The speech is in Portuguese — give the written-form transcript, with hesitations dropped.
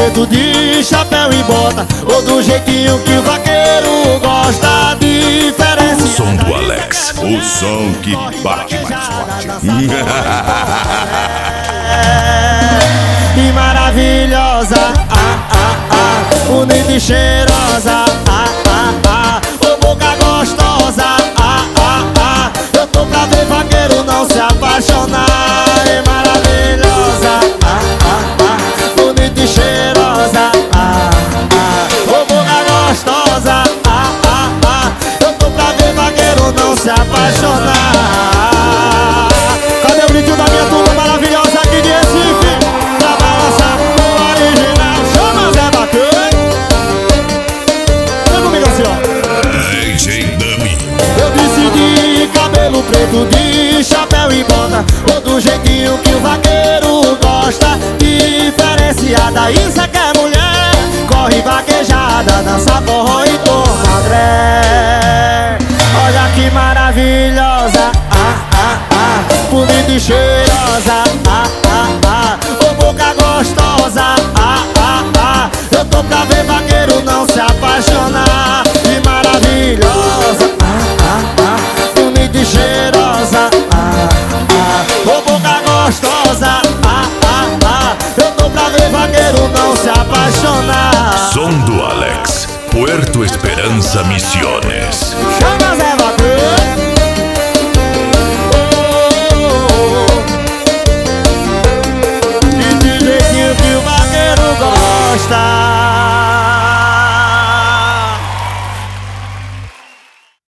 preto de chapéu e bota, ou do jeitinho que o vaqueiro gosta, diferenciada. Som do Alex, o som que bate mais forte. E maravilhosa, bonita e cheirosa, ô boca gostosa, eu tô pra ver vaqueiro não se apaixonar. E maravilhosa, bonita e cheirosa, ô boca gostosa, eu tô pra ver vaqueiro não se apaixonar. Cadê o grito da minha turma maravilhosa aqui de Recife? Pra balançar o original, chama Zé Bacana. Vem comigo assim, ó. DJ Dami. Eu decidi cabelo preto de chapéu e bota, ou do jeitinho que o vaqueiro gosta, diferenciada. Isso é que é mulher, corre vaquejada, dança forró e toma André. Olha que maravilhosa, bonita e cheirosa, ô boca gostosa, eu tô pra ver vaqueiro não se apaixonar. E maravilhosa, bonita e cheirosa, ô boca gostosa, eu tô pra ver vaqueiro não se apaixonar. Som do Alex, Puerto Esperança Misiones. Chama Zé Vaqueiro.